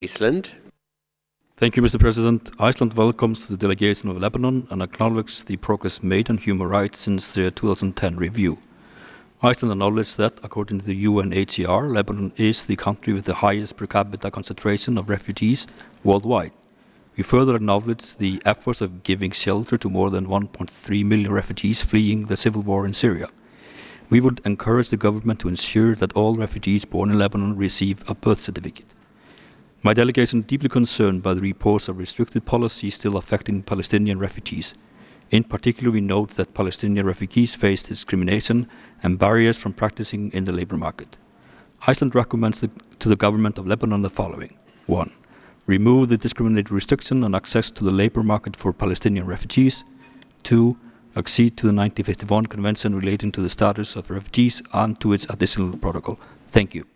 Iceland. Thank you, Mr. President. Iceland welcomes the delegation of Lebanon and acknowledges the progress made on human rights since the 2010 review. Iceland acknowledges that, according to the UNHCR, Lebanon is the country with the highest per capita concentration of refugees worldwide. We further acknowledge the efforts of giving shelter to more than 1.3 million refugees fleeing the civil war in Syria. We would encourage the government to ensure that all refugees born in Lebanon receive a birth certificate. My delegation is deeply concerned by the reports of restricted policies still affecting Palestinian refugees. In particular, we note that Palestinian refugees face discrimination and barriers from practicing in the labor market. Iceland recommends to the government of Lebanon the following. 1. Remove the discriminatory restriction on access to the labor market for Palestinian refugees. 2. Accede to the 1951 Convention relating to the status of refugees and to its additional protocol. Thank you.